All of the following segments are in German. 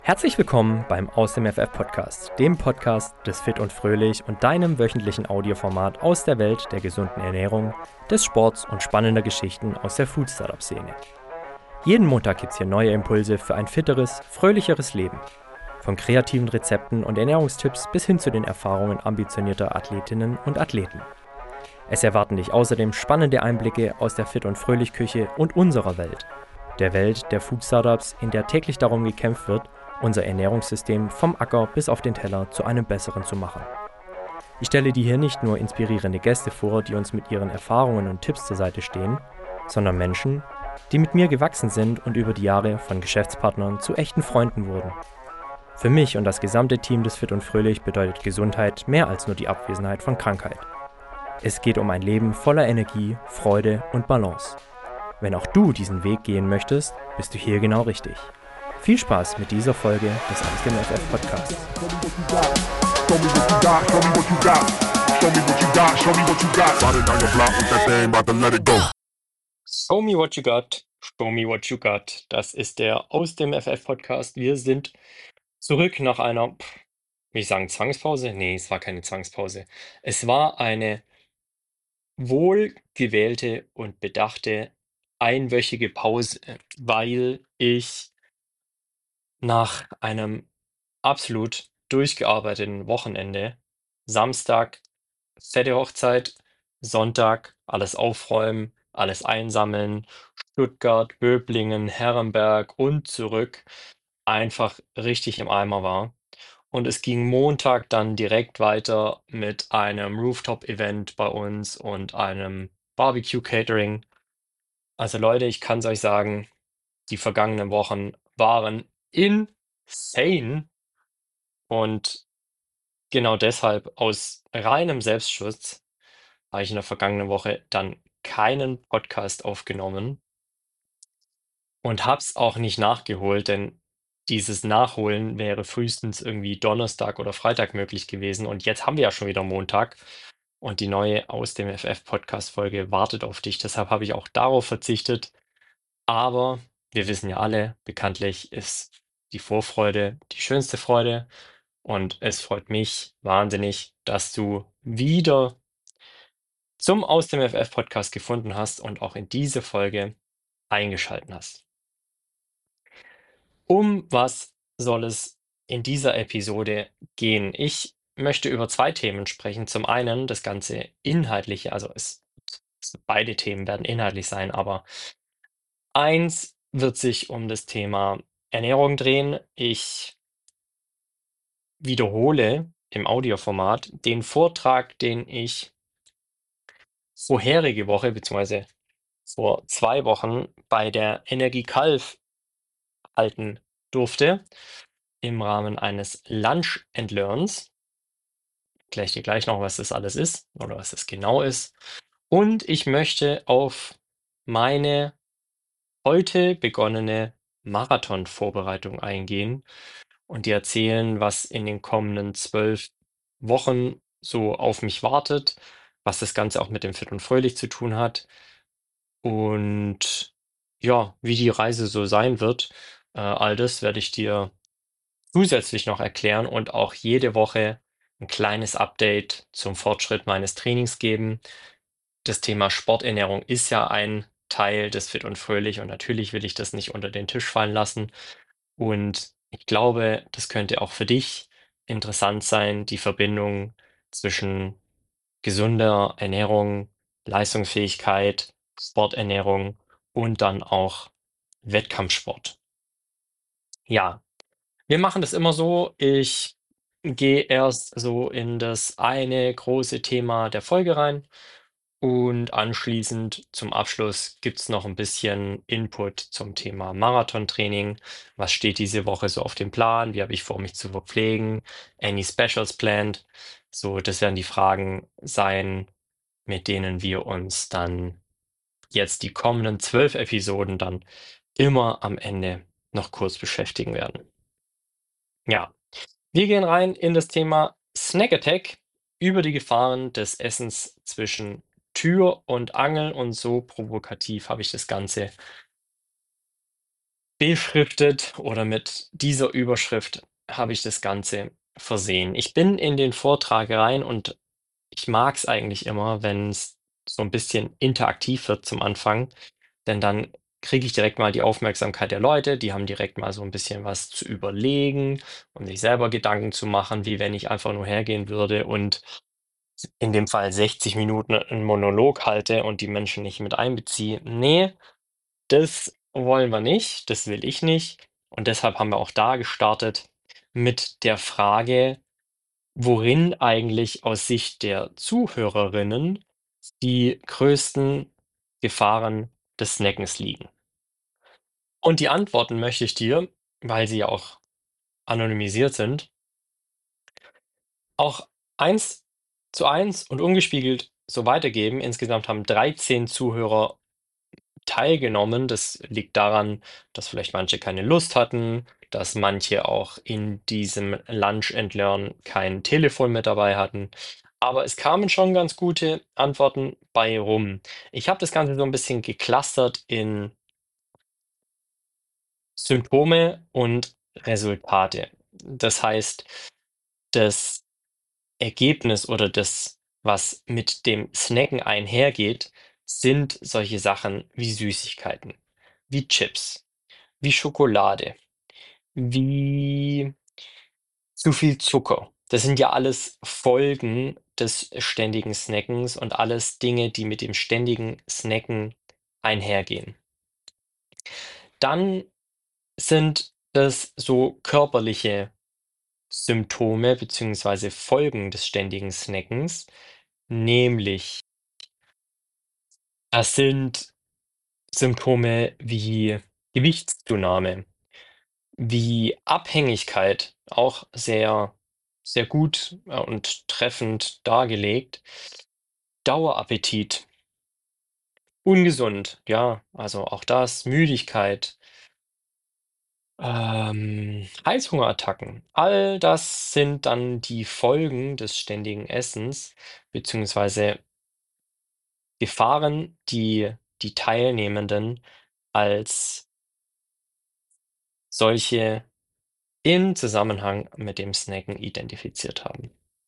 Herzlich willkommen beim Aus dem FF Podcast, dem Podcast des Fit und Fröhlich und deinem wöchentlichen Audioformat aus der Welt der gesunden Ernährung, des Sports und spannender Geschichten aus der Food-Startup-Szene. Jeden Montag gibt's hier neue Impulse für ein fitteres, fröhlicheres Leben. Von kreativen Rezepten und Ernährungstipps bis hin zu den Erfahrungen ambitionierter Athletinnen und Athleten. Es erwarten dich außerdem spannende Einblicke aus der Fit- und Fröhlich-Küche und unserer Welt. Der Welt der Food-Startups, in der täglich darum gekämpft wird, unser Ernährungssystem vom Acker bis auf den Teller zu einem besseren zu machen. Ich stelle dir hier nicht nur inspirierende Gäste vor, die uns mit ihren Erfahrungen und Tipps zur Seite stehen, sondern Menschen, die mit mir gewachsen sind und über die Jahre von Geschäftspartnern zu echten Freunden wurden. Für mich und das gesamte Team des Fit und Fröhlich bedeutet Gesundheit mehr als nur die Abwesenheit von Krankheit. Es geht um ein Leben voller Energie, Freude und Balance. Wenn auch du diesen Weg gehen möchtest, bist du hier genau richtig. Viel Spaß mit dieser Folge des Aus dem FF Podcasts. Show me what you got, show me what you got. Show me what you got, show me what you got. Riding down your block with that thing, about to let it go. Show me what you got, show me what you got. Das ist der Aus dem FF Podcast. Wir sind zurück nach einer, will ich sagen, Zwangspause? Nee, es war keine Zwangspause. Es war eine wohlgewählte und bedachte einwöchige Pause, weil ich nach einem absolut durchgearbeiteten Wochenende, Samstag fette Hochzeit, Sonntag alles aufräumen, alles einsammeln, Stuttgart, Böblingen, Herrenberg und zurück, einfach richtig im Eimer war. Und es ging Montag dann direkt weiter mit einem Rooftop-Event bei uns und einem Barbecue-Catering. Also Leute, ich kann es euch sagen, die vergangenen Wochen waren insane und genau deshalb aus reinem Selbstschutz habe ich in der vergangenen Woche dann keinen Podcast aufgenommen und habe es auch nicht nachgeholt, denn dieses Nachholen wäre frühestens irgendwie Donnerstag oder Freitag möglich gewesen. Und jetzt haben wir ja schon wieder Montag und die neue Aus dem FF-Podcast-Folge wartet auf dich. Deshalb habe ich auch darauf verzichtet. Aber wir wissen ja alle, bekanntlich ist die Vorfreude die schönste Freude. Und es freut mich wahnsinnig, dass du wieder zum Aus dem FF-Podcast gefunden hast und auch in diese Folge eingeschalten hast. Um was soll es in dieser Episode gehen? Ich möchte über zwei Themen sprechen. Zum einen das ganze Inhaltliche, also beide Themen werden inhaltlich sein, aber eins wird sich um das Thema Ernährung drehen. Ich wiederhole im Audioformat den Vortrag, den ich vorherige Woche beziehungsweise vor 2 Wochen bei der Energie Calw halten durfte im Rahmen eines Lunch and Learns. Erkläre ich dir gleich noch, was das alles ist oder was das genau ist. Und ich möchte auf meine heute begonnene Marathon-Vorbereitung eingehen und dir erzählen, was in den kommenden 12 Wochen so auf mich wartet, was das Ganze auch mit dem Fit und Fröhlich zu tun hat und ja, wie die Reise so sein wird. All das werde ich dir zusätzlich noch erklären und auch jede Woche ein kleines Update zum Fortschritt meines Trainings geben. Das Thema Sporternährung ist ja ein Teil des Fit und Fröhlich und natürlich will ich das nicht unter den Tisch fallen lassen. Und ich glaube, das könnte auch für dich interessant sein, die Verbindung zwischen gesunder Ernährung, Leistungsfähigkeit, Sporternährung und dann auch Wettkampfsport. Ja, wir machen das immer so. Ich gehe erst so in das eine große Thema der Folge rein und anschließend zum Abschluss gibt's noch ein bisschen Input zum Thema Marathontraining. Was steht diese Woche so auf dem Plan? Wie habe ich vor, mich zu verpflegen? Any Specials planned? So, das werden die Fragen sein, mit denen wir uns dann jetzt die kommenden 12 Episoden dann immer am Ende noch kurz beschäftigen werden. Ja. Wir gehen rein in das Thema Snack Attack über die Gefahren des Essens zwischen Tür und Angel und so provokativ habe ich das Ganze beschriftet oder mit dieser Überschrift habe ich das Ganze versehen. Ich bin in den Vortrag rein und ich mag es eigentlich immer, wenn es so ein bisschen interaktiv wird zum Anfang, denn dann kriege ich direkt mal die Aufmerksamkeit der Leute. Die haben direkt mal so ein bisschen was zu überlegen und sich selber Gedanken zu machen, wie wenn ich einfach nur hergehen würde und in dem Fall 60 Minuten 'n Monolog halte und die Menschen nicht mit einbeziehe. Ne, das wollen wir nicht, das will ich nicht. Und deshalb haben wir auch da gestartet mit der Frage, worin eigentlich aus Sicht der Zuhörerinnen die größten Gefahren des Snackens liegen. Und die Antworten möchte ich dir, weil sie ja auch anonymisiert sind, auch 1:1 und ungespiegelt so weitergeben. Insgesamt haben 13 Zuhörer teilgenommen. Das liegt daran, dass vielleicht manche keine Lust hatten, dass manche auch in diesem Lunch and Learn kein Telefon mit dabei hatten. Aber es kamen schon ganz gute Antworten bei rum. Ich habe das Ganze so ein bisschen geclustert in Symptome und Resultate. Das heißt, das Ergebnis oder das, was mit dem Snacken einhergeht, sind solche Sachen wie Süßigkeiten, wie Chips, wie Schokolade, wie zu viel Zucker. Das sind ja alles Folgen des ständigen Snackens und alles Dinge, die mit dem ständigen Snacken einhergehen. Dann sind es so körperliche Symptome beziehungsweise Folgen des ständigen Snackens, nämlich das sind Symptome wie Gewichtszunahme, wie Abhängigkeit, auch sehr, sehr gut, und treffend dargelegt. Dauerappetit, ungesund, ja, also auch das, Müdigkeit, Heißhungerattacken. All das sind dann die Folgen des ständigen Essens beziehungsweise Gefahren, die die Teilnehmenden als solche im Zusammenhang mit dem Snacken identifiziert haben.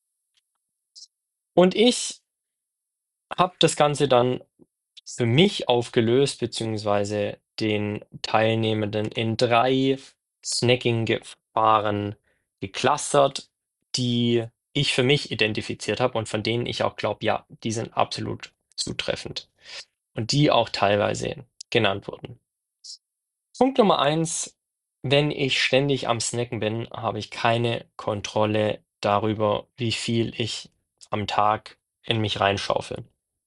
Und ich habe das Ganze dann für mich aufgelöst, beziehungsweise den Teilnehmenden in 3 Snacking-Gefahren geclustert, die ich für mich identifiziert habe und von denen ich auch glaube, ja, die sind absolut zutreffend und die auch teilweise genannt wurden. Punkt Nummer eins: Wenn ich ständig am Snacken bin, habe ich keine Kontrolle darüber, wie viel ich am Tag in mich reinschaufel.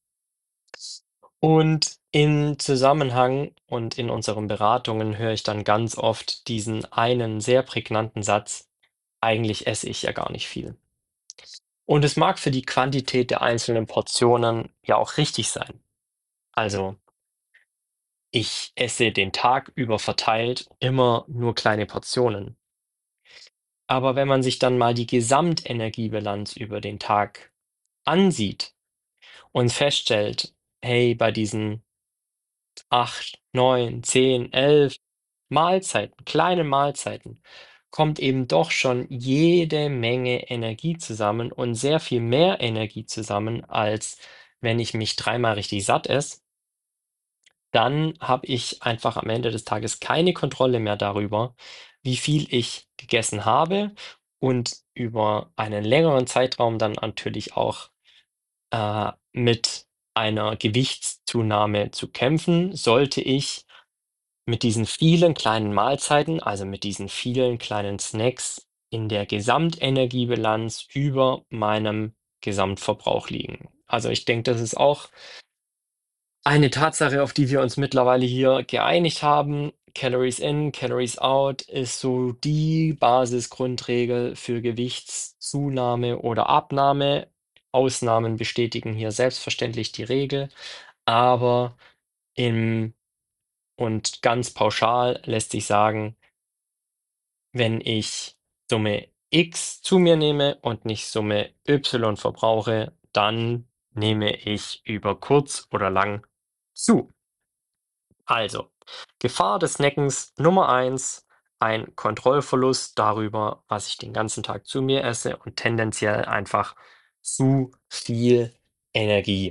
Und im Zusammenhang und in unseren Beratungen höre ich dann ganz oft diesen einen sehr prägnanten Satz: „Eigentlich esse ich ja gar nicht viel.“ Und es mag für die Quantität der einzelnen Portionen ja auch richtig sein. Also, ich esse den Tag über verteilt immer nur kleine Portionen. Aber wenn man sich dann mal die Gesamtenergiebilanz über den Tag ansieht und feststellt: „Hey, bei diesen 8, 9, 10, 11 Mahlzeiten, kleine Mahlzeiten, kommt eben doch schon jede Menge Energie zusammen und sehr viel mehr Energie zusammen, als wenn ich mich dreimal richtig satt esse. Dann habe ich einfach am Ende des Tages keine Kontrolle mehr darüber, wie viel ich gegessen habe und über einen längeren Zeitraum dann natürlich auch, mit einer Gewichtszunahme zu kämpfen, sollte ich mit diesen vielen kleinen Mahlzeiten, also mit diesen vielen kleinen Snacks in der Gesamtenergiebilanz über meinem Gesamtverbrauch liegen. Also, ich denke, das ist auch eine Tatsache, auf die wir uns mittlerweile hier geeinigt haben. Calories in, Calories out ist so die Basisgrundregel für Gewichtszunahme oder Abnahme. Ausnahmen bestätigen hier selbstverständlich die Regel, aber im und ganz pauschal lässt sich sagen, wenn ich Summe X zu mir nehme und nicht Summe Y verbrauche, dann nehme ich über kurz oder lang zu. Also, Gefahr des Snackens Nummer eins: ein Kontrollverlust darüber, was ich den ganzen Tag zu mir esse und tendenziell einfach zu viel Energie.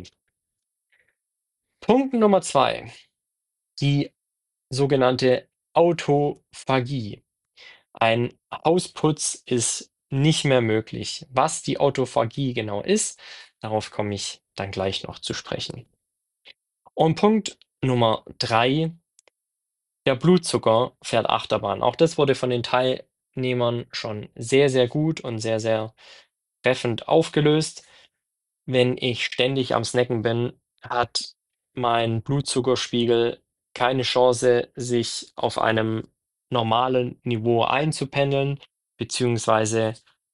Punkt Nummer 2: die sogenannte Autophagie. Ein Hausputz ist nicht mehr möglich. Was die Autophagie genau ist, darauf komme ich dann gleich noch zu sprechen. Und Punkt Nummer 3: der Blutzucker fährt Achterbahn. Auch das wurde von den Teilnehmern schon sehr, sehr gut und sehr, sehr treffend aufgelöst. Wenn ich ständig am Snacken bin, hat mein Blutzuckerspiegel keine Chance, sich auf einem normalen Niveau einzupendeln, beziehungsweise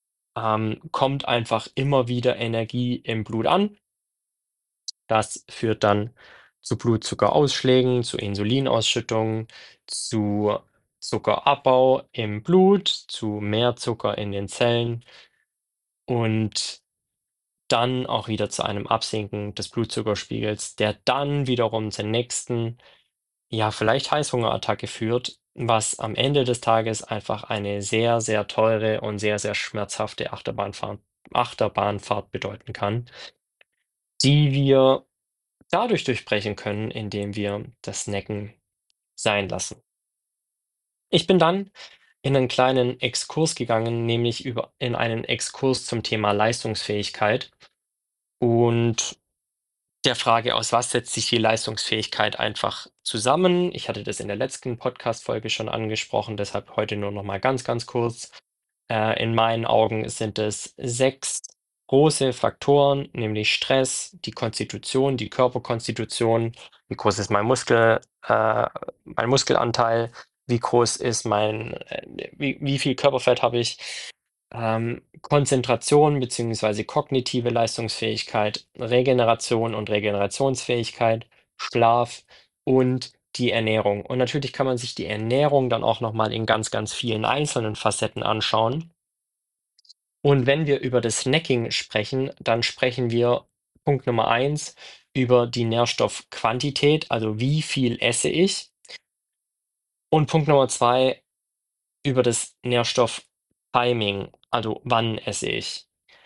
kommt einfach immer wieder Energie im Blut an. Das führt dann zu Blutzuckerausschlägen, zu Insulinausschüttung, zu Zuckerabbau im Blut, zu mehr Zucker in den Zellen und dann auch wieder zu einem Absinken des Blutzuckerspiegels, der dann wiederum zur nächsten, ja, vielleicht Heißhungerattacke führt, was am Ende des Tages einfach eine sehr, sehr teure und sehr, sehr schmerzhafte Achterbahnfahrt bedeuten kann, die wir dadurch durchbrechen können, indem wir das Snacken sein lassen. Ich bin dann in einen kleinen Exkurs gegangen, nämlich in einen Exkurs zum Thema Leistungsfähigkeit und der Frage, aus was setzt sich die Leistungsfähigkeit einfach zusammen. Ich hatte das in der letzten Podcast-Folge schon angesprochen, deshalb heute nur noch mal ganz, ganz kurz. In meinen Augen sind es 6 große Faktoren, nämlich Stress, die Konstitution, die Körperkonstitution, wie groß ist mein Muskelanteil, wie groß ist wie viel Körperfett habe ich, Konzentration beziehungsweise kognitive Leistungsfähigkeit, Regeneration und Regenerationsfähigkeit, Schlaf und die Ernährung. Und natürlich kann man sich die Ernährung dann auch noch mal in ganz, ganz vielen einzelnen Facetten anschauen. Und wenn wir über das Snacking sprechen, dann sprechen wir Punkt Nummer eins über die Nährstoffquantität, also wie viel esse ich? Und Punkt Nummer 2 über das Nährstofftiming, also wann esse ich?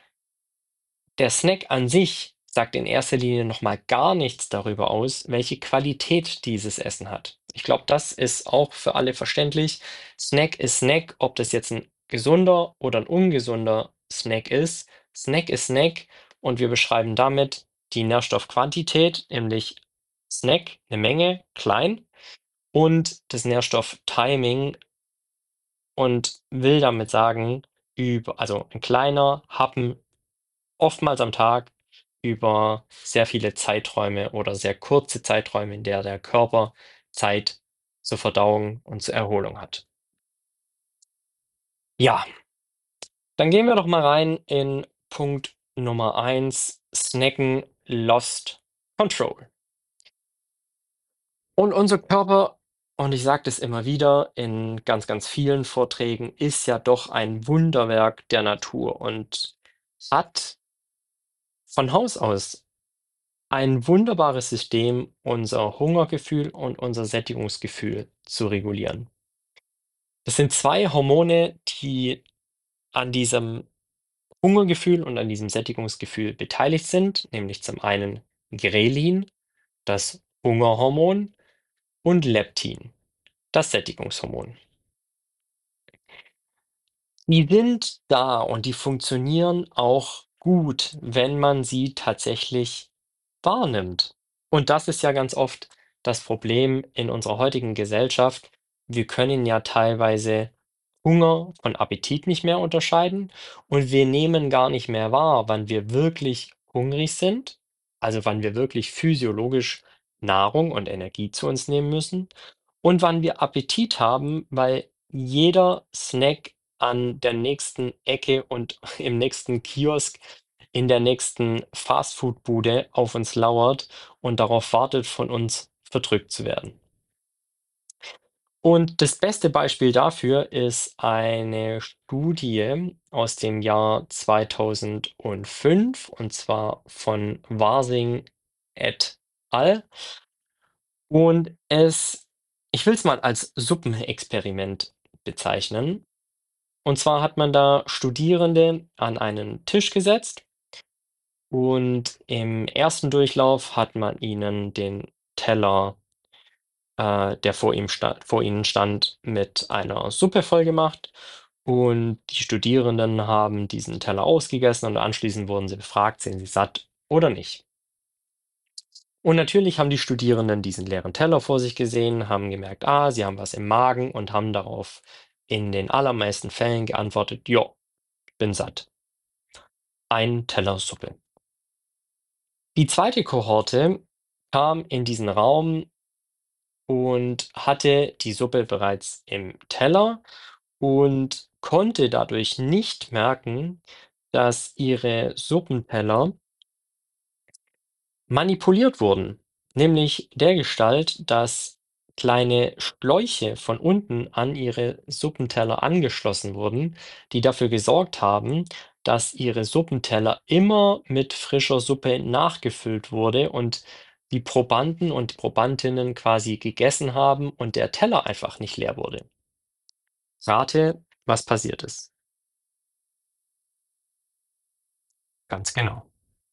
Der Snack an sich sagt in erster Linie noch mal gar nichts darüber aus, welche Qualität dieses Essen hat. Ich glaube, das ist auch für alle verständlich. Snack ist Snack, ob das jetzt ein gesunder oder ein ungesunder Snack ist. Snack ist Snack und wir beschreiben damit die Nährstoffquantität, nämlich Snack, eine Menge, klein, und das Nährstofftiming und will damit sagen, also ein kleiner Happen oftmals am Tag über sehr viele Zeiträume oder sehr kurze Zeiträume, in der der Körper Zeit zur Verdauung und zur Erholung hat. Ja, dann gehen wir doch mal rein in Punkt Nummer eins: Snacken lost control. Und unser Körper, und ich sage das immer wieder in ganz, ganz vielen Vorträgen, ist ja doch ein Wunderwerk der Natur und hat von Haus aus ein wunderbares System, unser Hungergefühl und unser Sättigungsgefühl zu regulieren. Das sind 2 Hormone, die an diesem Hungergefühl und an diesem Sättigungsgefühl beteiligt sind, nämlich zum einen Grelin, das Hungerhormon, und Leptin, das Sättigungshormon. Die sind da und die funktionieren auch gut, wenn man sie tatsächlich wahrnimmt. Und das ist ja ganz oft das Problem in unserer heutigen Gesellschaft. Wir können ja teilweise Hunger von Appetit nicht mehr unterscheiden und wir nehmen gar nicht mehr wahr, wann wir wirklich hungrig sind, also wann wir wirklich physiologisch Nahrung und Energie zu uns nehmen müssen und wann wir Appetit haben, weil jeder Snack an der nächsten Ecke und im nächsten Kiosk, in der nächsten Fastfood-Bude auf uns lauert und darauf wartet, von uns verdrückt zu werden. Und das beste Beispiel dafür ist eine Studie aus dem Jahr 2005, und zwar von Warsing et al. Und es Ich will es mal als Suppenexperiment bezeichnen. Und zwar hat man da Studierende an einen Tisch gesetzt und im ersten Durchlauf hat man ihnen den Teller, der vor ihnen stand, mit einer Suppe vollgemacht und die Studierenden haben diesen Teller ausgegessen und anschließend wurden sie befragt, sind sie satt oder nicht. Und natürlich haben die Studierenden diesen leeren Teller vor sich gesehen, haben gemerkt, sie haben was im Magen und haben darauf in den allermeisten Fällen geantwortet: „Ja, bin satt. Ein Teller Suppe." Die zweite Kohorte kam in diesen Raum und hatte die Suppe bereits im Teller und konnte dadurch nicht merken, dass ihre Suppenteller manipuliert wurden, nämlich dergestalt, dass kleine Schläuche von unten an ihre Suppenteller angeschlossen wurden, die dafür gesorgt haben, dass ihre Suppenteller immer mit frischer Suppe nachgefüllt wurde und die Probanden und Probandinnen quasi gegessen haben und der Teller einfach nicht leer wurde. Rate, was passiert ist. Ganz genau.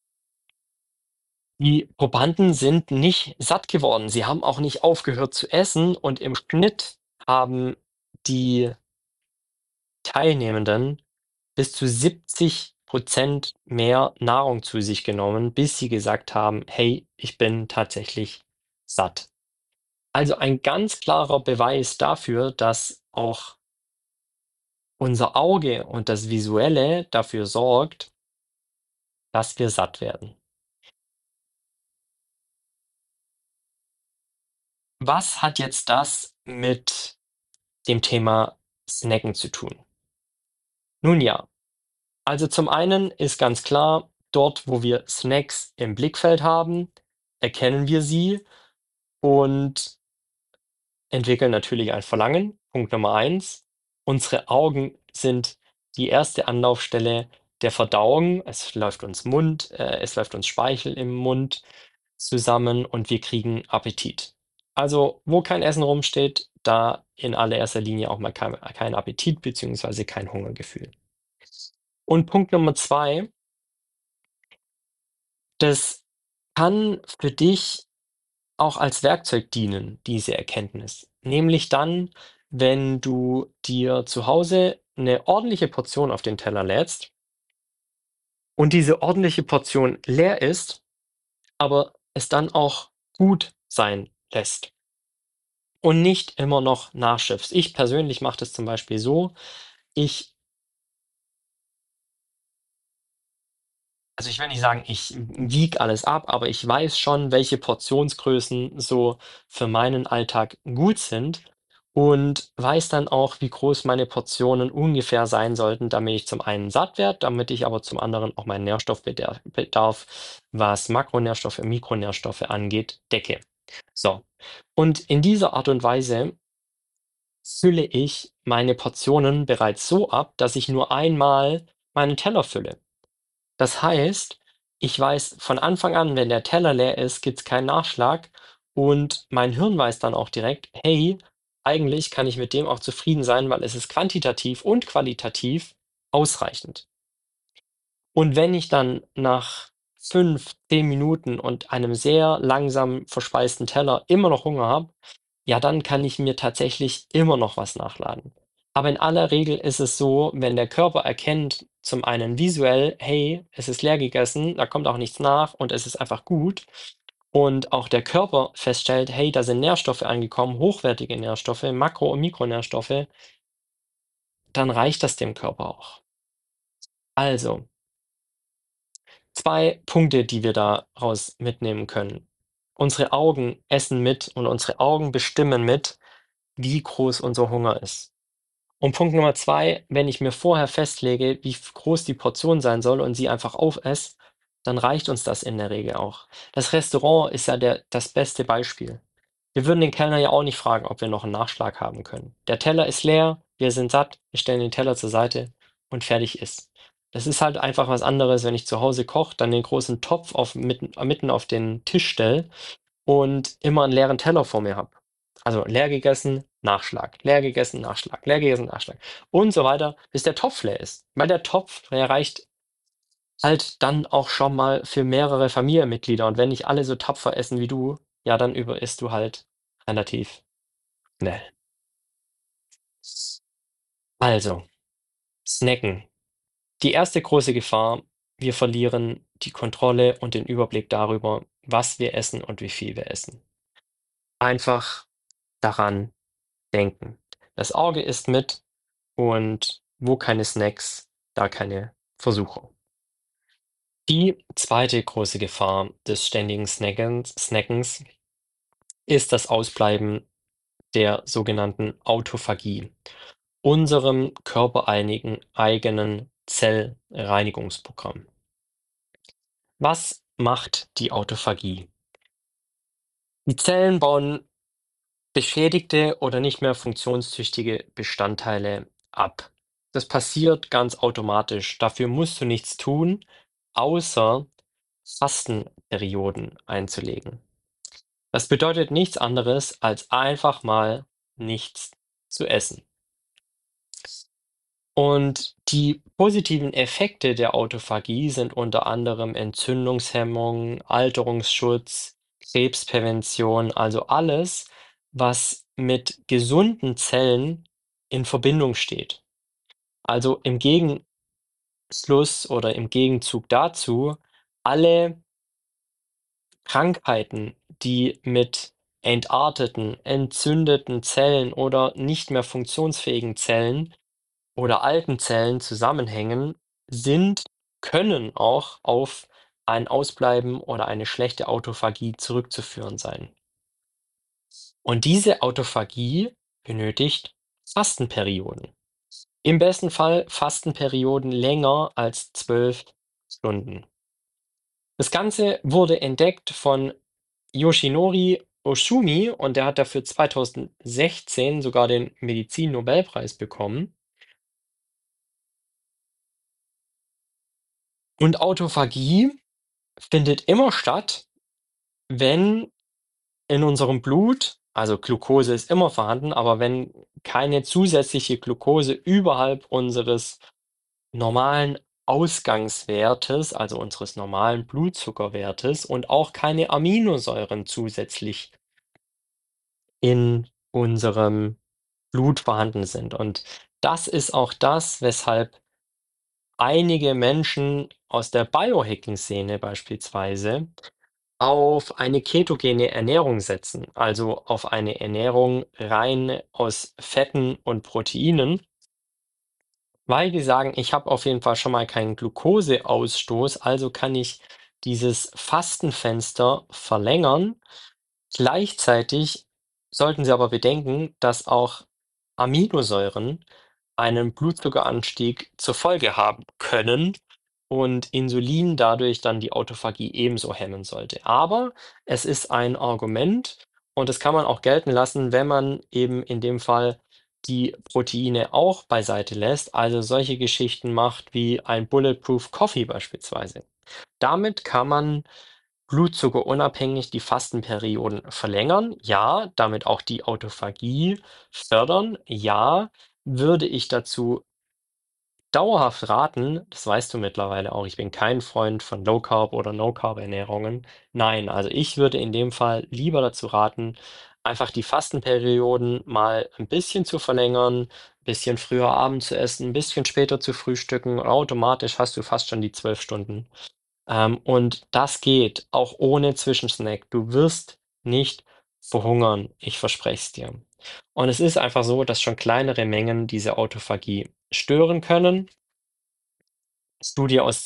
Die Probanden sind nicht satt geworden. Sie haben auch nicht aufgehört zu essen und im Schnitt haben die Teilnehmenden bis zu 70% mehr Nahrung zu sich genommen, bis sie gesagt haben: „Hey, ich bin tatsächlich satt." Also ein ganz klarer Beweis dafür, dass auch unser Auge und das Visuelle dafür sorgt, dass wir satt werden. Was hat jetzt das mit dem Thema Snacken zu tun? Nun ja, also zum einen ist ganz klar, dort, wo wir Snacks im Blickfeld haben, erkennen wir sie und entwickeln natürlich ein Verlangen. Punkt Nummer eins. Unsere Augen sind die erste Anlaufstelle der Verdauung. Es läuft uns Speichel im Mund zusammen und wir kriegen Appetit. Also, wo kein Essen rumsteht, da in allererster Linie auch mal kein Appetit beziehungsweise kein Hungergefühl. Und Punkt Nummer 2: Das kann für dich auch als Werkzeug dienen, diese Erkenntnis. Nämlich dann, wenn du dir zu Hause eine ordentliche Portion auf den Teller lädst und diese ordentliche Portion leer ist, aber es dann auch gut sein lässt und nicht immer noch nachschöpfst. Ich persönlich mache das zum Beispiel so, ich also, ich will nicht sagen, ich wiege alles ab, aber ich weiß schon, welche Portionsgrößen so für meinen Alltag gut sind und weiß dann auch, wie groß meine Portionen ungefähr sein sollten, damit ich zum einen satt werde, damit ich aber zum anderen auch meinen Nährstoffbedarf, was Makronährstoffe, Mikronährstoffe angeht, decke. So, und in dieser Art und Weise fülle ich meine Portionen bereits so ab, dass ich nur einmal meinen Teller fülle. Das heißt, ich weiß von Anfang an, wenn der Teller leer ist, gibt's keinen Nachschlag und mein Hirn weiß dann auch direkt: „Hey, eigentlich kann ich mit dem auch zufrieden sein, weil es ist quantitativ und qualitativ ausreichend." Und wenn ich dann nach 5, 10 Minuten und einem sehr langsam verspeisten Teller immer noch Hunger habe, ja, dann kann ich mir tatsächlich immer noch was nachladen. Aber in aller Regel ist es so, wenn der Körper erkennt, zum einen visuell: „Hey, es ist leer gegessen, da kommt auch nichts nach und es ist einfach gut." Und auch der Körper feststellt: „Hey, da sind Nährstoffe angekommen, hochwertige Nährstoffe, Makro und Mikronährstoffe", dann reicht das dem Körper auch. Also 2 Punkte, die wir daraus mitnehmen können. Unsere Augen essen mit und unsere Augen bestimmen mit, wie groß unser Hunger ist. Und Punkt Nummer 2: Wenn ich mir vorher festlege, wie groß die Portion sein soll und sie einfach aufesse, dann reicht uns das in der Regel auch. Das Restaurant ist ja das beste Beispiel. Wir würden den Kellner ja auch nicht fragen, ob wir noch einen Nachschlag haben können. Der Teller ist leer, wir sind satt, wir stellen den Teller zur Seite und fertig ist. Das ist halt einfach was anderes, wenn ich zu Hause koche, dann den großen Topf mitten auf den Tisch stelle und immer einen leeren Teller vor mir habe. Also leer gegessen, Nachschlag, leer gegessen, Nachschlag, leer gegessen, Nachschlag und so weiter, bis der Topf leer ist. Weil der Topf, der reicht halt dann auch schon mal für mehrere Familienmitglieder. Und wenn nicht alle so tapfer essen wie du, ja, dann überisst du halt relativ schnell. Also, snacken. Die erste große Gefahr: Wir verlieren die Kontrolle und den Überblick darüber, was wir essen und wie viel wir essen. Einfach daran denken. Das Auge isst mit und wo keine Snacks, da keine Versuchung. Die zweite große Gefahr des ständigen Snackens ist das Ausbleiben der sogenannten Autophagie, unserem körpereinigen eigenen Zellreinigungsprogramm. Was macht die Autophagie? Die Zellen bauen beschädigte oder nicht mehr funktionstüchtige Bestandteile ab. Das passiert ganz automatisch. Dafür musst du nichts tun, außer Fastenperioden einzulegen. Das bedeutet nichts anderes, als einfach mal nichts zu essen. Und die positiven Effekte der Autophagie sind unter anderem Entzündungshemmung, Alterungsschutz, Krebsprävention, also alles, was mit gesunden Zellen in Verbindung steht. Also im Gegenschluss oder im Gegenzug dazu, alle Krankheiten, die mit entarteten, entzündeten Zellen oder nicht mehr funktionsfähigen Zellen oder alten Zellen zusammenhängen, sind können auch auf ein Ausbleiben oder eine schlechte Autophagie zurückzuführen sein. Und diese Autophagie benötigt Fastenperioden. Im besten Fall Fastenperioden länger als 12 Stunden. Das Ganze wurde entdeckt von Yoshinori Oshumi und der hat dafür 2016 sogar den Medizin-Nobelpreis bekommen. Und Autophagie findet immer statt, wenn in unserem Blut, also Glucose ist immer vorhanden, aber wenn keine zusätzliche Glucose überhalb unseres normalen Ausgangswertes, also unseres normalen Blutzuckerwertes und auch keine Aminosäuren zusätzlich in unserem Blut vorhanden sind. Und das ist auch das, weshalb einige Menschen aus der Biohacking-Szene beispielsweise auf eine ketogene Ernährung setzen, also auf eine Ernährung rein aus Fetten und Proteinen, weil die sagen: „Ich habe auf jeden Fall schon mal keinen Glukoseausstoß, also kann ich dieses Fastenfenster verlängern." Gleichzeitig sollten Sie aber bedenken, dass auch Aminosäuren einen Blutzuckeranstieg zur Folge haben können und Insulin dadurch dann die Autophagie ebenso hemmen sollte. Aber es ist ein Argument und das kann man auch gelten lassen, wenn man eben in dem Fall die Proteine auch beiseite lässt, also solche Geschichten macht wie ein Bulletproof Coffee beispielsweise. Damit kann man blutzuckerunabhängig die Fastenperioden verlängern. Ja, damit auch die Autophagie fördern. Ja, würde ich dazu dauerhaft raten, das weißt du mittlerweile auch, ich bin kein Freund von Low Carb oder No Carb Ernährungen. Nein, also ich würde in dem Fall lieber dazu raten, einfach die Fastenperioden mal ein bisschen zu verlängern, ein bisschen früher Abend zu essen, ein bisschen später zu frühstücken. Automatisch hast du fast schon die 12 Stunden. Und das geht auch ohne Zwischensnack. Du wirst nicht verhungern, ich verspreche es dir. Und es ist einfach so, dass schon kleinere Mengen diese Autophagie stören können. Studie aus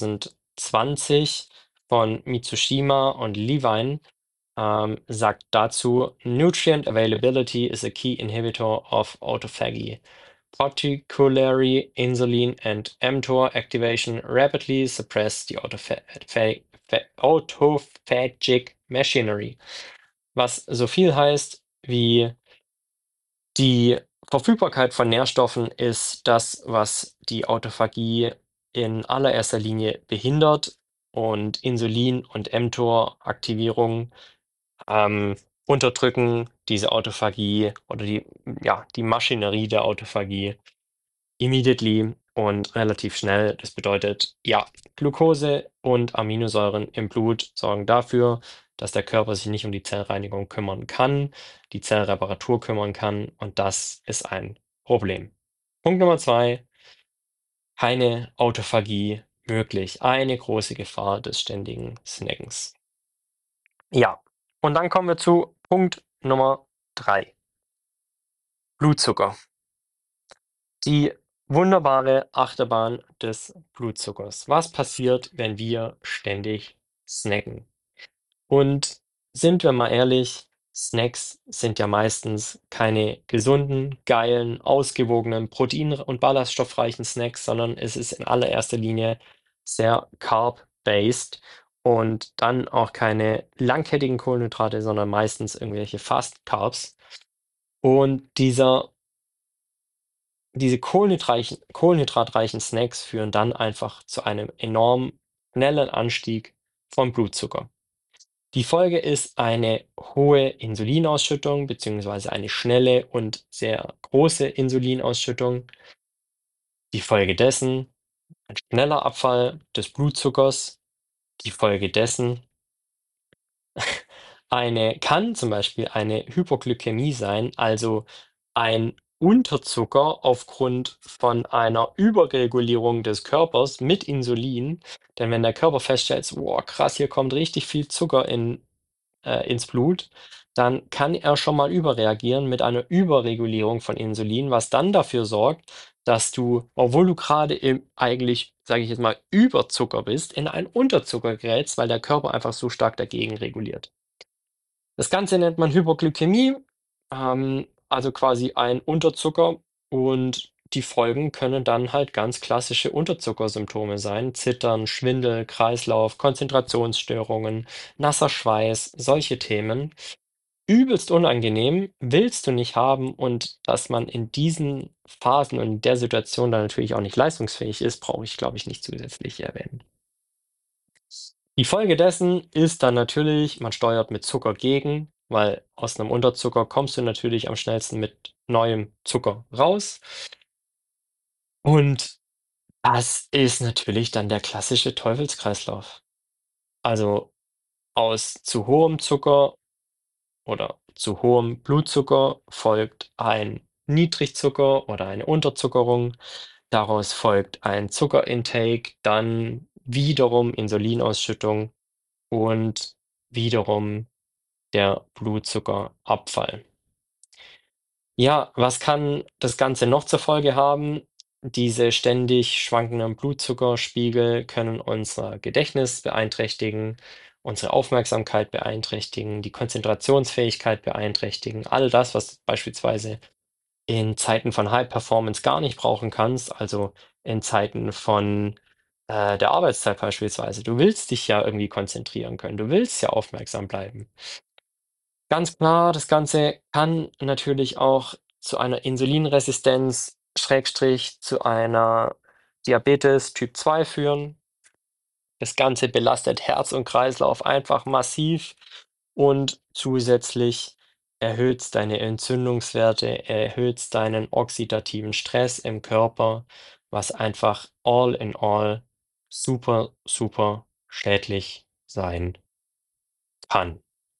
2020 von Mitsushima und Levine sagt dazu: „Nutrient availability is a key inhibitor of autophagy. Particularly insulin and mTOR activation rapidly suppress the autophagic machinery." Was so viel heißt wie: Die Verfügbarkeit von Nährstoffen ist das, was die Autophagie in allererster Linie behindert, und Insulin und mTOR-Aktivierung unterdrücken diese Autophagie oder die Maschinerie der Autophagie immediately und relativ schnell. Das bedeutet, ja, Glucose und Aminosäuren im Blut sorgen dafür, dass der Körper sich nicht um die Zellreinigung kümmern kann, die Zellreparatur kümmern kann, und das ist ein Problem. Punkt Nummer 2: keine Autophagie möglich. Eine große Gefahr des ständigen Snackens. Ja, und dann kommen wir zu Punkt Nummer 3: Blutzucker. Die wunderbare Achterbahn des Blutzuckers. Was passiert, wenn wir ständig snacken? Und sind wir mal ehrlich, Snacks sind ja meistens keine gesunden, geilen, ausgewogenen, protein- und ballaststoffreichen Snacks, sondern es ist in allererster Linie sehr carb-based und dann auch keine langkettigen Kohlenhydrate, sondern meistens irgendwelche Fast Carbs. Und diese kohlenhydratreichen Snacks führen dann einfach zu einem enorm schnellen Anstieg vom Blutzucker. Die Folge ist eine hohe Insulinausschüttung beziehungsweise eine schnelle und sehr große Insulinausschüttung. Die Folge dessen ein schneller Abfall des Blutzuckers. Die Folge dessen kann zum Beispiel eine Hypoglykämie sein, also ein Unterzucker aufgrund von einer Überregulierung des Körpers mit Insulin. Denn wenn der Körper feststellt, so: „Boah, krass, hier kommt richtig viel Zucker ins Blut“, dann kann er schon mal überreagieren mit einer Überregulierung von Insulin, was dann dafür sorgt, dass du, obwohl du gerade im eigentlich, sage ich jetzt mal, Überzucker bist, in einen Unterzucker gerätst, weil der Körper einfach so stark dagegen reguliert. Das Ganze nennt man Hypoglykämie, also quasi ein Unterzucker, und die Folgen können dann halt ganz klassische Unterzuckersymptome sein: Zittern, Schwindel, Kreislauf, Konzentrationsstörungen, nasser Schweiß, solche Themen. Übelst unangenehm, willst du nicht haben, und dass man in diesen Phasen und in der Situation dann natürlich auch nicht leistungsfähig ist, brauche ich, glaube ich, nicht zusätzlich erwähnen. Die Folge dessen ist dann natürlich, man steuert mit Zucker gegen, weil aus 'nem Unterzucker kommst du natürlich am schnellsten mit neuem Zucker raus. Und das ist natürlich dann der klassische Teufelskreislauf. Also, aus zu hohem Zucker oder zu hohem Blutzucker folgt ein Niedrigzucker oder eine Unterzuckerung. Daraus folgt ein Zuckerintake, dann wiederum Insulinausschüttung und wiederum der Blutzuckerabfall. Ja, was kann das Ganze noch zur Folge haben? Diese ständig schwankenden Blutzuckerspiegel können unser Gedächtnis beeinträchtigen, unsere Aufmerksamkeit beeinträchtigen, die Konzentrationsfähigkeit beeinträchtigen. All das, was du beispielsweise in Zeiten von High Performance gar nicht brauchen kannst, also in Zeiten von der Arbeitszeit beispielsweise. Du willst dich ja irgendwie konzentrieren können, du willst ja aufmerksam bleiben. Ganz klar, das Ganze kann natürlich auch zu einer Insulinresistenz Schrägstrich zu einer Diabetes Typ 2 führen. Das Ganze belastet Herz und Kreislauf einfach massiv, und zusätzlich erhöht's deine Entzündungswerte, erhöht's deinen oxidativen Stress im Körper, was einfach all in all super, super schädlich sein kann.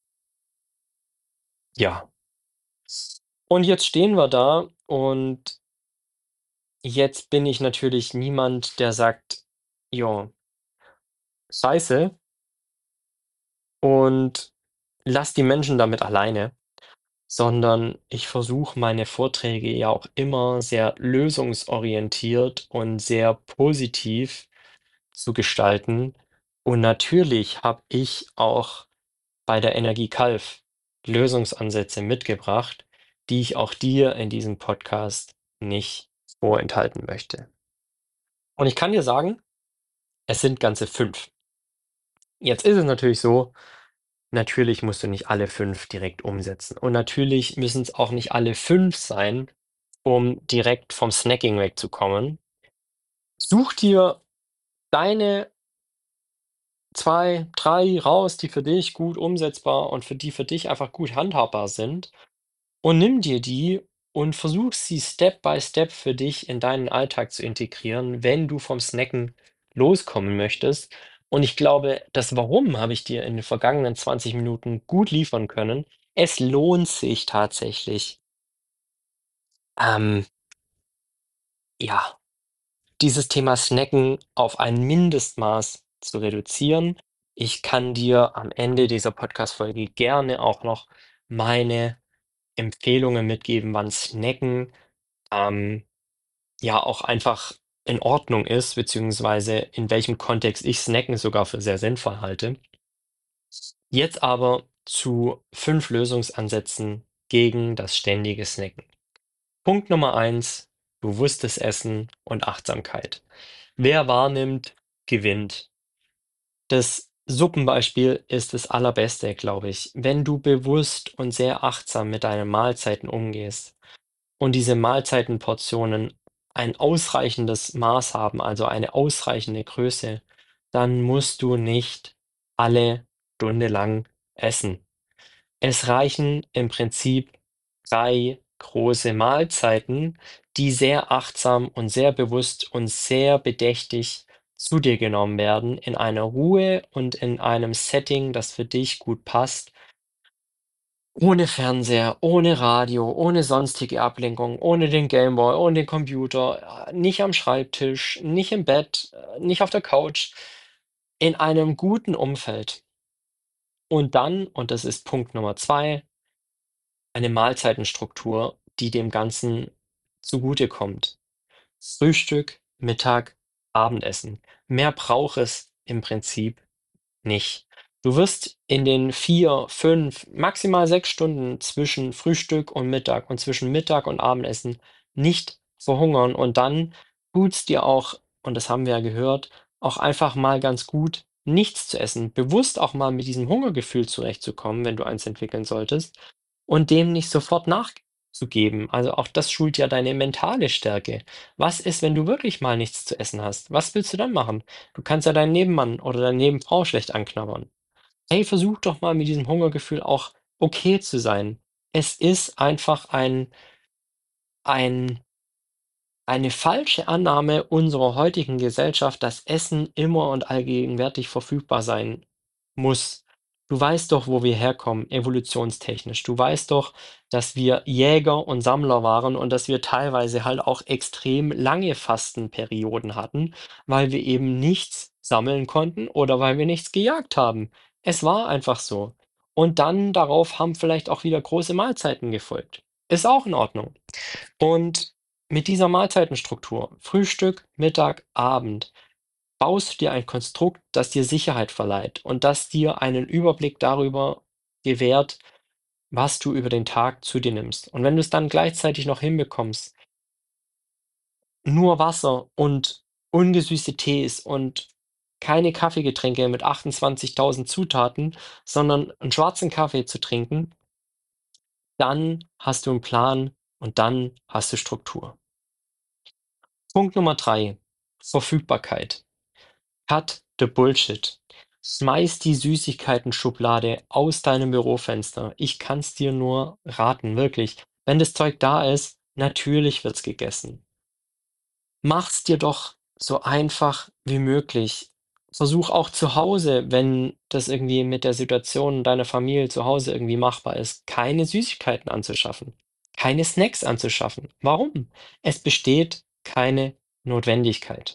Ja. Und jetzt stehen wir da, und jetzt bin ich natürlich niemand, der sagt: „Jo, scheiße, und lass die Menschen damit alleine“, sondern ich versuche meine Vorträge ja auch immer sehr lösungsorientiert und sehr positiv zu gestalten. Und natürlich habe ich auch bei der Energie Calf Lösungsansätze mitgebracht, die ich auch dir in diesem Podcast nicht vorenthalten möchte. Und ich kann dir sagen, es sind ganze 5. Jetzt ist es natürlich so, natürlich musst du nicht alle 5 direkt umsetzen. Und natürlich müssen es auch nicht alle 5 sein, um direkt vom Snacking wegzukommen. Such dir deine 2, 3 raus, die für dich gut umsetzbar und für dich einfach gut handhabbar sind, und nimm dir die und versuch sie Step by Step für dich in deinen Alltag zu integrieren, wenn du vom Snacken loskommen möchtest. Und ich glaube, das Warum habe ich dir in den vergangenen 20 Minuten gut liefern können. Es lohnt sich tatsächlich, ähm, ja, dieses Thema Snacken auf ein Mindestmaß zu reduzieren. Ich kann dir am Ende dieser Podcast-Folge gerne auch noch meine Empfehlungen mitgeben, wann Snacken, ähm, ja auch einfach in Ordnung ist, beziehungsweise in welchem Kontext ich Snacken sogar für sehr sinnvoll halte. Jetzt aber zu 5 Lösungsansätzen gegen das ständige Snacken. Punkt Nummer eins: bewusstes Essen und Achtsamkeit. Wer wahrnimmt, gewinnt. Das Suppenbeispiel ist das Allerbeste, glaube ich. Wenn du bewusst und sehr achtsam mit deinen Mahlzeiten umgehst und diese Mahlzeitenportionen ein ausreichendes Maß haben, also eine ausreichende Größe, dann musst du nicht alle Stunde lang essen. Es reichen im Prinzip 3 große Mahlzeiten, die sehr achtsam und sehr bewusst und sehr bedächtig zu dir genommen werden, in einer Ruhe und in einem Setting, das für dich gut passt, ohne Fernseher, ohne Radio, ohne sonstige Ablenkung, ohne den Gameboy, ohne den Computer, nicht am Schreibtisch, nicht im Bett, nicht auf der Couch, in einem guten Umfeld. Und dann, und das ist Punkt Nummer 2, eine Mahlzeitenstruktur, die dem Ganzen zugutekommt. Frühstück, Mittag, Abendessen. Mehr braucht es im Prinzip nicht. Du wirst in den 4, 5, maximal 6 Stunden zwischen Frühstück und Mittag und zwischen Mittag und Abendessen nicht verhungern, und dann tut's dir auch, und das haben wir ja gehört, auch einfach mal ganz gut, nichts zu essen. Bewusst auch mal mit diesem Hungergefühl zurechtzukommen, wenn du eins entwickeln solltest, und dem nicht sofort nachzugeben. Also, auch das schult ja deine mentale Stärke. Was ist, wenn du wirklich mal nichts zu essen hast? Was willst du dann machen? Du kannst ja deinen Nebenmann oder deine Nebenfrau schlecht anknabbern. Hey, versuch doch mal mit diesem Hungergefühl auch okay zu sein. Es ist einfach ein eine falsche Annahme unserer heutigen Gesellschaft, dass Essen immer und allgegenwärtig verfügbar sein muss. Du weißt doch, wo wir herkommen, evolutionstechnisch. Du weißt doch, dass wir Jäger und Sammler waren und dass wir teilweise halt auch extrem lange Fastenperioden hatten, weil wir eben nichts sammeln konnten oder weil wir nichts gejagt haben. Es war einfach so. Und dann darauf haben vielleicht auch wieder große Mahlzeiten gefolgt. Ist auch in Ordnung. Und mit dieser Mahlzeitenstruktur, Frühstück, Mittag, Abend, baust du dir ein Konstrukt, das dir Sicherheit verleiht und das dir einen Überblick darüber gewährt, was du über den Tag zu dir nimmst. Und wenn du es dann gleichzeitig noch hinbekommst, nur Wasser und ungesüßte Tees und keine Kaffeegetränke mit 28.000 Zutaten, sondern einen schwarzen Kaffee zu trinken, dann hast du einen Plan und dann hast du Struktur. Punkt Nummer 3: Verfügbarkeit. Cut the Bullshit. Schmeiß die Süßigkeiten-Schublade aus deinem Bürofenster. Ich kann's dir nur raten, wirklich. Wenn das Zeug da ist, natürlich wird's gegessen. Mach's dir doch so einfach wie möglich. Versuch auch zu Hause, wenn das irgendwie mit der Situation deiner Familie zu Hause irgendwie machbar ist, keine Süßigkeiten anzuschaffen, keine Snacks anzuschaffen. Warum? Es besteht keine Notwendigkeit.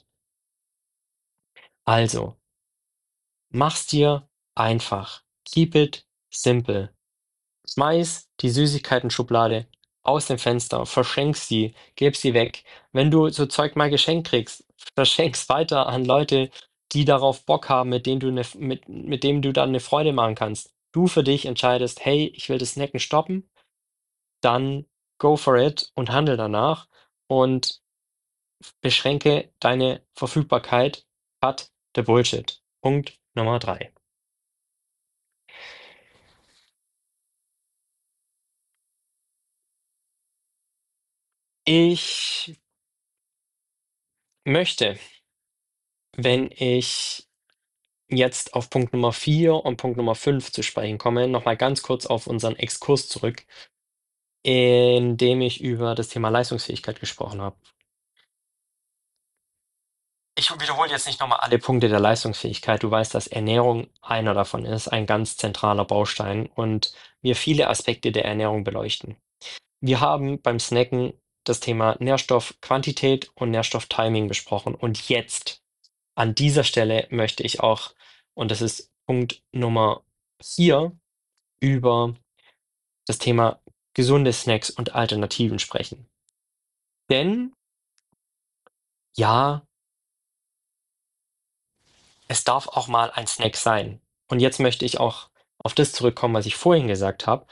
Also, mach's dir einfach. Keep it simple. Schmeiß die Süßigkeiten-Schublade aus dem Fenster, verschenk sie, gib sie weg. Wenn du so Zeug mal geschenkt kriegst, verschenk's weiter an Leute, die darauf Bock haben, mit dem du dann eine Freude machen kannst. Du für dich entscheidest: „Hey, ich will das Snacken stoppen“, dann go for it und handle danach und beschränke deine Verfügbarkeit. Cut the Bullshit. Punkt Nummer 3. Ich möchte, wenn ich jetzt auf Punkt Nummer 4 und Punkt Nummer 5 zu sprechen komme, noch mal ganz kurz auf unseren Exkurs zurück, in dem ich über das Thema Leistungsfähigkeit gesprochen habe. Ich wiederhole jetzt nicht noch mal alle Punkte der Leistungsfähigkeit. Du weißt, dass Ernährung einer davon ist, ein ganz zentraler Baustein und wir viele Aspekte der Ernährung beleuchten. Wir haben beim Snacken das Thema Nährstoffquantität und Nährstofftiming besprochen und jetzt an dieser Stelle möchte ich auch, und das ist Punkt Nummer 4, über das Thema gesunde Snacks und Alternativen sprechen. Denn ja, es darf auch mal ein Snack sein. Und jetzt möchte ich auch auf das zurückkommen, was ich vorhin gesagt habe.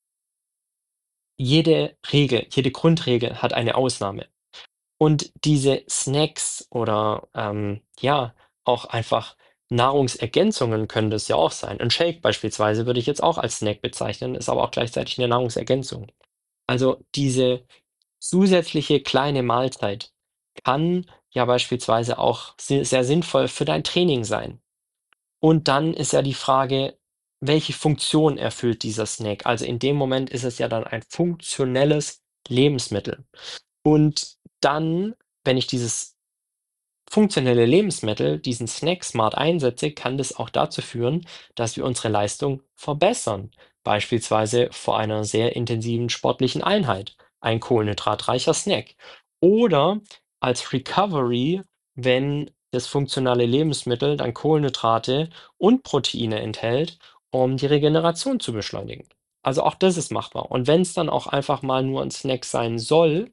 Jede Regel, jede Grundregel hat eine Ausnahme. Und diese Snacks oder, ja, auch einfach Nahrungsergänzungen können das ja auch sein. Ein Shake beispielsweise würde ich jetzt auch als Snack bezeichnen, ist aber auch gleichzeitig eine Nahrungsergänzung. Also, diese zusätzliche kleine Mahlzeit kann ja beispielsweise auch sehr sinnvoll für dein Training sein. Und dann ist ja die Frage, welche Funktion erfüllt dieser Snack? Also, in dem Moment ist es ja dann ein funktionelles Lebensmittel. Und dann, wenn ich dieses funktionelle Lebensmittel, diesen Snack smart einsetze, kann das auch dazu führen, dass wir unsere Leistung verbessern. Beispielsweise vor einer sehr intensiven sportlichen Einheit, ein kohlenhydratreicher Snack. Oder als Recovery, wenn das funktionale Lebensmittel dann Kohlenhydrate und Proteine enthält, um die Regeneration zu beschleunigen. Also auch das ist machbar. Und wenn es dann auch einfach mal nur ein Snack sein soll,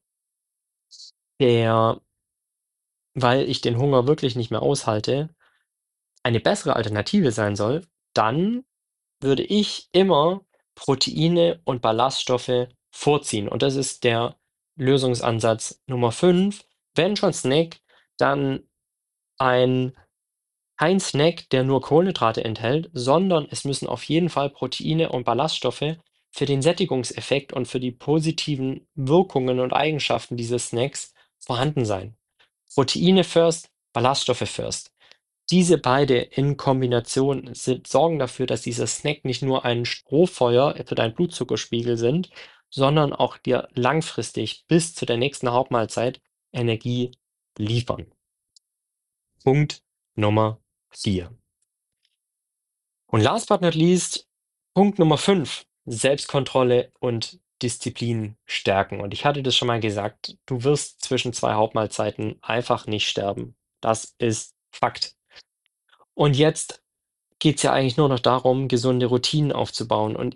der, weil ich den Hunger wirklich nicht mehr aushalte, eine bessere Alternative sein soll, dann würde ich immer Proteine und Ballaststoffe vorziehen. Und das ist der Lösungsansatz Nummer 5. Wenn schon Snack, dann ein kein Snack, der nur Kohlenhydrate enthält, sondern es müssen auf jeden Fall Proteine und Ballaststoffe für den Sättigungseffekt und für die positiven Wirkungen und Eigenschaften dieses Snacks vorhanden sein. Proteine first, Ballaststoffe first. Diese beide in Kombination sorgen dafür, dass dieser Snack nicht nur ein Strohfeuer für deinen Blutzuckerspiegel sind, sondern auch dir langfristig bis zu der nächsten Hauptmahlzeit Energie liefern. Punkt Nummer 4. Und last but not least, Punkt Nummer 5: Selbstkontrolle und Disziplin stärken. Und ich hatte das schon mal gesagt, du wirst zwischen 2 Hauptmahlzeiten einfach nicht sterben. Das ist Fakt. Und jetzt geht's ja eigentlich nur noch darum, gesunde Routinen aufzubauen. Und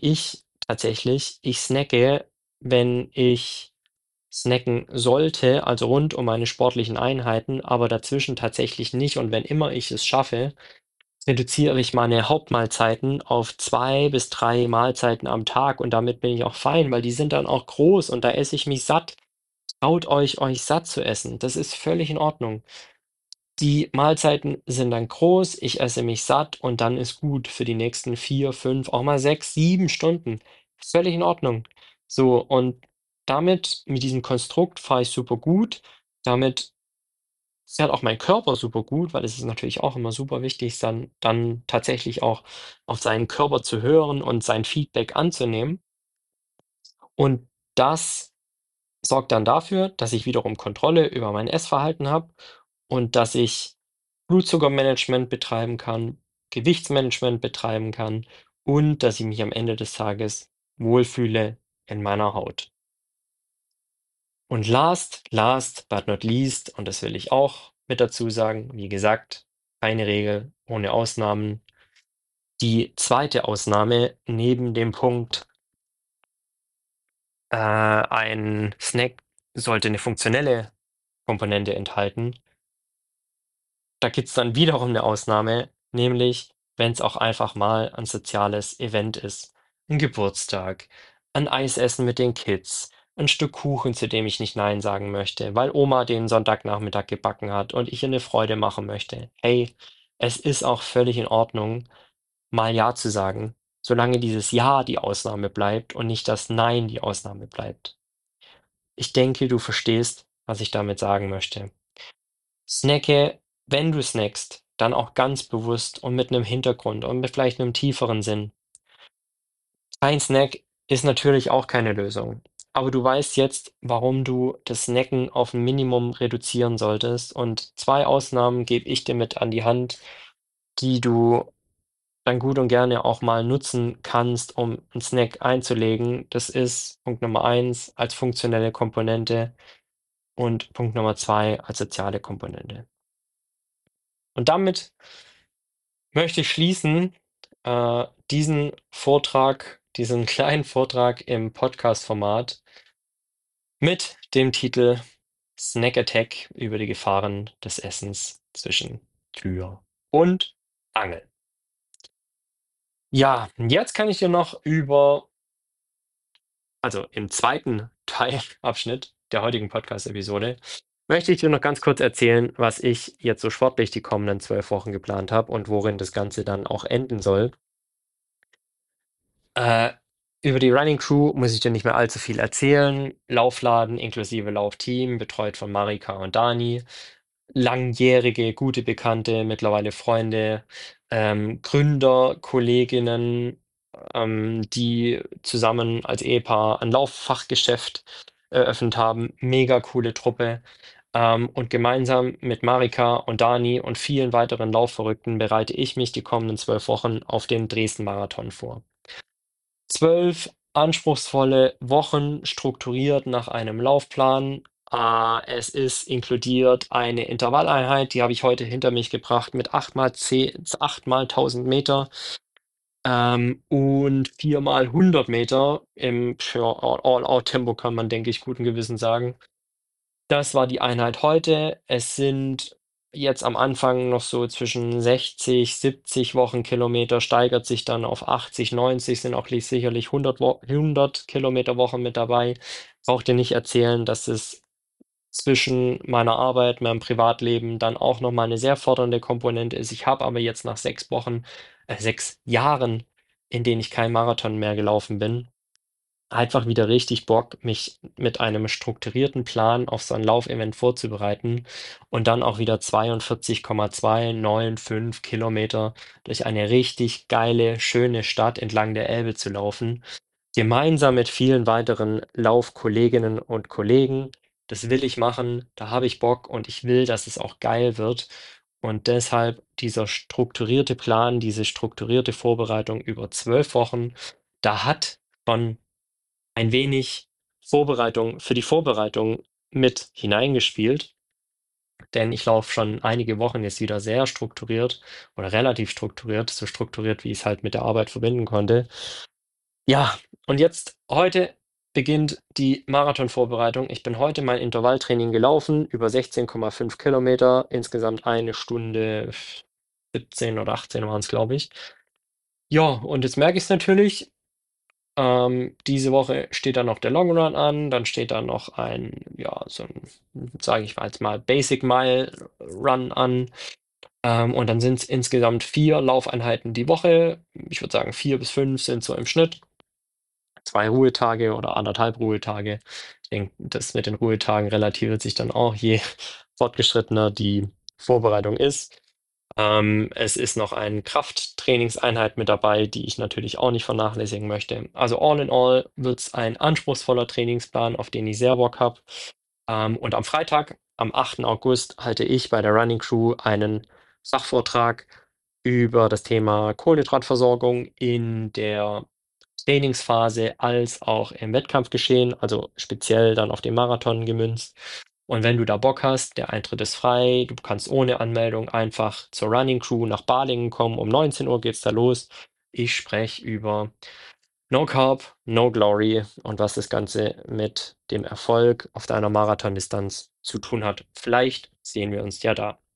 ich snacke, wenn ich snacken sollte, also rund um meine sportlichen Einheiten, aber dazwischen tatsächlich nicht. Und wenn immer ich es schaffe, reduziere ich meine Hauptmahlzeiten auf 2 bis 3 Mahlzeiten am Tag und damit bin ich auch fein, weil die sind dann auch groß und da esse ich mich satt. Traut euch satt zu essen. Das ist völlig in Ordnung. Die Mahlzeiten sind dann groß, ich esse mich satt und dann ist gut für die nächsten 4, 5, auch mal 6, 7 Stunden. Völlig in Ordnung. So, und damit mit diesem Konstrukt fahre ich super gut. Damit fährt auch mein Körper super gut, weil es ist natürlich auch immer super wichtig, dann tatsächlich auch auf seinen Körper zu hören und sein Feedback anzunehmen. Und das sorgt dann dafür, dass ich wiederum Kontrolle über mein Essverhalten habe und dass ich Blutzuckermanagement betreiben kann, Gewichtsmanagement betreiben kann und dass ich mich am Ende des Tages wohlfühle in meiner Haut. Und last but not least, und das will ich auch mit dazu sagen, wie gesagt, keine Regel ohne Ausnahmen. Die zweite Ausnahme neben dem Punkt, ein Snack sollte eine funktionelle Komponente enthalten. Da gibt's dann wiederum eine Ausnahme, nämlich wenn es auch einfach mal ein soziales Event ist. Ein Geburtstag, ein Eisessen mit den Kids, ein Stück Kuchen, zu dem ich nicht nein sagen möchte, weil Oma den Sonntagnachmittag gebacken hat und ich ihr 'ne Freude machen möchte. Hey, es ist auch völlig in Ordnung, mal ja zu sagen, solange dieses Ja die Ausnahme bleibt und nicht das Nein die Ausnahme bleibt. Ich denke, du verstehst, was ich damit sagen möchte. Snacke, wenn du snackst, dann auch ganz bewusst und mit einem Hintergrund und mit vielleicht einem tieferen Sinn. Kein Snack ist natürlich auch keine Lösung, aber du weißt jetzt, warum du das Snacken auf 'n Minimum reduzieren solltest, und 2 Ausnahmen gebe ich dir mit an die Hand, die du dann gut und gerne auch mal nutzen kannst, um 'n Snack einzulegen. Das ist Punkt Nummer eins als funktionelle Komponente und Punkt Nummer 2 als soziale Komponente. Und damit möchte ich schließen, diesen Vortrag, diesen kleinen Vortrag im Podcast-Format mit dem Titel „Snack Attack" über die Gefahren des Essens zwischen Tür und Angel. Ja, jetzt kann ich dir noch im zweiten Teilabschnitt der heutigen Podcast-Episode, möchte ich dir noch ganz kurz erzählen, was ich jetzt so sportlich die kommenden 12 Wochen geplant habe und worin das Ganze dann auch enden soll. Äh, über die Running Crew muss ich dir nicht mehr allzu viel erzählen. Laufladen inklusive Laufteam, betreut von Marika und Dani. Langjährige, gute Bekannte, mittlerweile Freunde, Gründer, Kolleginnen, die zusammen als Ehepaar ein Lauffachgeschäft eröffnet haben. Mega coole Truppe. Und gemeinsam mit Marika und Dani und vielen weiteren Laufverrückten bereite ich mich die kommenden 12 Wochen auf den Dresden-Marathon vor. 12 anspruchsvolle Wochen strukturiert nach einem Laufplan. Es ist inkludiert eine Intervalleinheit, die habe ich heute hinter mich gebracht mit 8 mal 1000 Meter, und 4 mal 100 Meter im, ja, All-Out-Tempo, kann man, denke ich, guten Gewissens sagen. Das war die Einheit heute. Es sind jetzt am Anfang noch so zwischen 60, 70 Wochenkilometer, steigert sich dann auf 80, 90, sind auch sicherlich 100 Kilometer Wochen mit dabei. Brauche dir nicht erzählen, dass es zwischen meiner Arbeit, meinem Privatleben dann auch noch mal 'ne sehr fordernde Komponente ist. Ich habe aber jetzt nach 6 Wochen 6 Jahren, in denen ich keinen Marathon mehr gelaufen bin, einfach wieder richtig Bock, mich mit einem strukturierten Plan auf so ein Laufevent vorzubereiten und dann auch wieder 42,295 Kilometer durch eine richtig geile, schöne Stadt entlang der Elbe zu laufen, gemeinsam mit vielen weiteren Laufkolleginnen und Kollegen. Das will ich machen, da habe ich Bock und ich will, dass es auch geil wird. Und deshalb dieser strukturierte Plan, diese strukturierte Vorbereitung über 12 Wochen, da hat schon ein wenig Vorbereitung für die Vorbereitung mit hineingespielt, denn ich laufe schon einige Wochen jetzt wieder sehr strukturiert oder relativ strukturiert, so strukturiert, wie ich's halt mit der Arbeit verbinden konnte. Ja, und jetzt heute beginnt die Marathonvorbereitung. Ich bin heute mein Intervalltraining gelaufen, über 16,5 Kilometer, insgesamt 1 Stunde 17 oder 18 waren's, glaube ich. Ja, und jetzt merke ich's natürlich. Diese Woche steht dann noch der Long Run an, dann steht da noch ein, ja, so 'n, sage ich mal jetzt mal, Basic Mile Run an. Und dann sind's insgesamt 4 Laufeinheiten die Woche. Ich würde sagen, 4 bis 5 sind so im Schnitt. 2 Ruhetage oder 1,5 Ruhetage. Ich denke, das mit den Ruhetagen relativiert sich dann auch, je fortgeschrittener die Vorbereitung ist. Es ist noch eine Krafttrainingseinheit mit dabei, die ich natürlich auch nicht vernachlässigen möchte. Also all in all wird's ein anspruchsvoller Trainingsplan, auf den ich sehr Bock habe. Und am Freitag, am 8. August, halte ich bei der Running Crew einen Fachvortrag über das Thema Kohlenhydratversorgung in der Trainingsphase als auch im Wettkampfgeschehen, also speziell dann auf den Marathon gemünzt. Und wenn du da Bock hast, der Eintritt ist frei, du kannst ohne Anmeldung einfach zur Running Crew nach Balingen kommen. Um 19 Uhr geht's da los. Ich spreche über No Carb, No Glory und was das Ganze mit dem Erfolg auf deiner Marathondistanz zu tun hat. Vielleicht sehen wir uns ja da.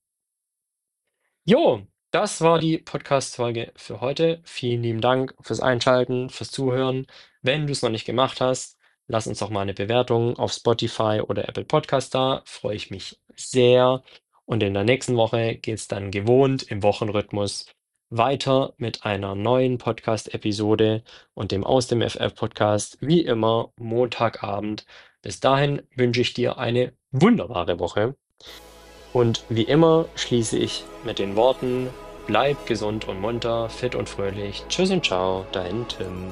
Jo, das war die Podcast-Folge für heute. Vielen lieben Dank fürs Einschalten, fürs Zuhören. Wenn du es noch nicht gemacht hast, lass uns doch mal eine Bewertung auf Spotify oder Apple Podcast da. Freue ich mich sehr. Und in der nächsten Woche geht es dann gewohnt im Wochenrhythmus weiter mit einer neuen Podcast-Episode und dem Aus dem FF-Podcast, wie immer Montagabend. Bis dahin wünsche ich dir eine wunderbare Woche. Und wie immer schließe ich mit den Worten: Bleib gesund und munter, fit und fröhlich. Tschüss und ciao, dein Tim.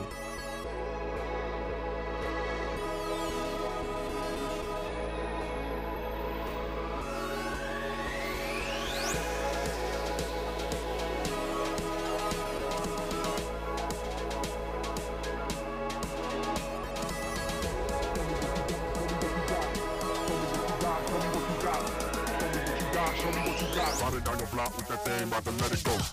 Show me what you got. Riding down your block with that thing, about to let it go.